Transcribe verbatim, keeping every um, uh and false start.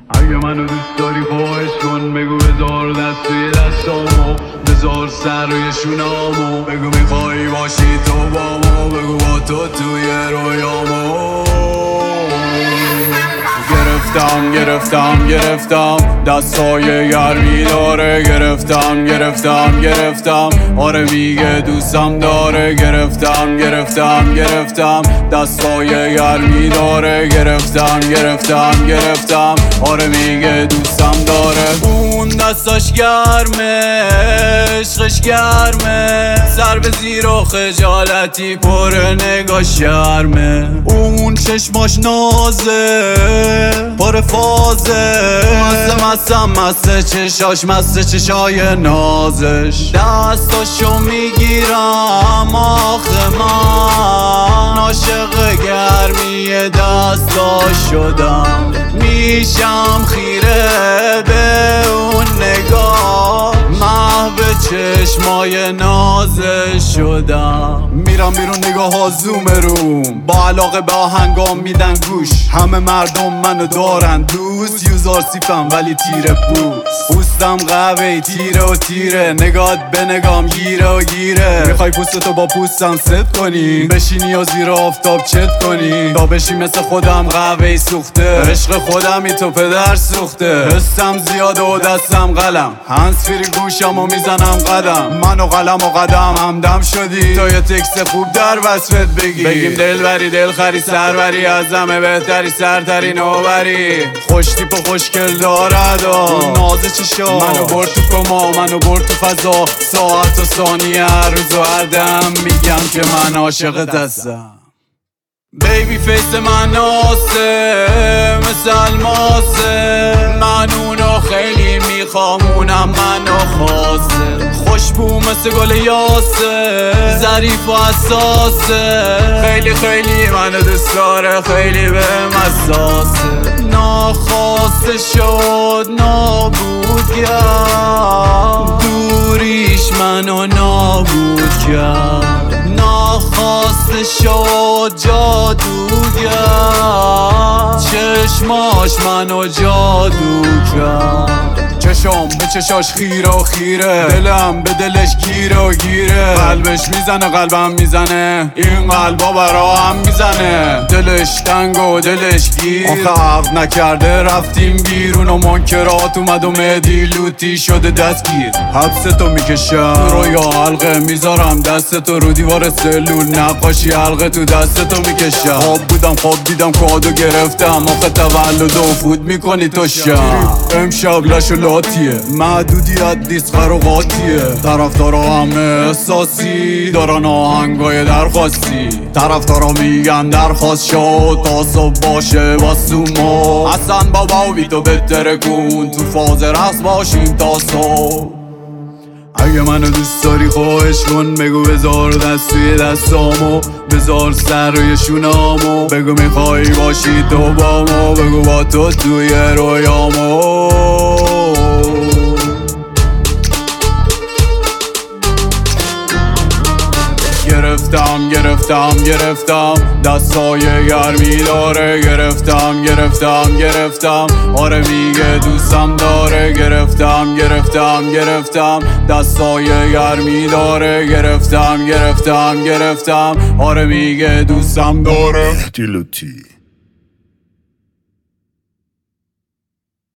اگه منو دوست داری خواهش کن، بگو بذار دست توی دستامو، بذار سر روی شونامو، بگو میخوایی باشی تو بامو، بگو با تو توی رویامو. گرفتم گرفتم گرفتم دستای گرمی داره، گرفتم گرفتم گرفتم آره میگه دوستم داره، گرفتم گرفتم گرفتم دستای گرمی داره، گرفتم گرفتم گرفتم آره میگه دوستم داره. اون دستاش گرمه، عشقش گرمه، سر به زیر و خجالتی پر نگاه شرمه. اون چشماش نازه پر فازه، مست مستم مسته چشاش، مسته چشای نازش. دستاشو میگیرم آخه من عاشق گرمی دستاش شدم، میشم خیره به اون نگاه، محو چشمای نازش شدم. میرم بیرون نگاه ها زوم روم، با علاقه به آهنگام میدن گوش، همه مردم منو دارن دوست، یوزار سیفم ولی تیره پوست، پوستم قوی تیره و تیره، نگات به نگام گیره و گیره. میخوای پوستتو با پوستم ست کنی، بشینی و زیر آفتاب چت کنی، تا بشی مثل خودم قوی سوخته، عشق خودمی تو پدر سوخته. حسم زیاده و دستم قلم، هنس فری گوشم و میزنم قدم، من و قلم و قدم همدم شدی، تا یه تکست خوب در وصفت بگی، بگیم دل بری دل خری سروری، از همه بهتری سرتری نوبری، خوش تیپ و خوشگل دارد و نازه چشا، منو برد تو کما، منو برد تو فضا، ساعت و ثانیه هر روز و هر دم میگم که من عاشقت هستم. بیبی فیس من آسه مثل الماسه، من اونو خیلی میخوام اونم منو خواسته، خوشبو مثل گل یاسه، ظریف و حساسه، خیلی خیلی منو دوست داره، خیلی بهم حساسه. ناخواسته شد نابود کرد، دوریش منو نابود کرد، ناخواسته شد جادوگر، چشماش منو جادو کرد. چشم به چشاش خیره و خیره، دلم به دلش گیره و گیره، قلبش میزنه قلبم میزنه، این قلبا برا هم میزنه، دلش تنگ و دلش گیر، آخه عقد نکرده رفتیم بیرون و منکرات اومد و مهدی لوتی شده دستگیر. حبستو میکشم رویا حلقه، میذارم دستتو رو دیوار سلول، نقاشی حلقه تو دستتو میکشم. خواب بودم خواب دیدم کادو گرفتم، آخه تولد و فود میکنی تو شم. امشب لش و لاتیه، محدودیت دیست خروقاتیه، طرفدارا همه احساسی دارن آهنگای درخواستی، طرفدارا میگن درخواست شد تا صبح باشه واسوما، حسن بابا بی تو بهتره کن تو فاز رقص باشیم تا صبح. اگه منو دوست داری خواهش کن، بگو بذار دست توی دستامو، بذار سر روی شونامو، بگو میخوایی باشی تو بامو، بگو با تو توی رویامو. گرفتم گرفتم گرفتم دستای گرمی داره، گرفتم گرفتم گرفتم آره میگه دوستم داره، گرفتم گرفتم گرفتم دستای گرمی داره، گرفتم گرفتم گرفتم آره میگه دوستم داره. مهدی لوتی.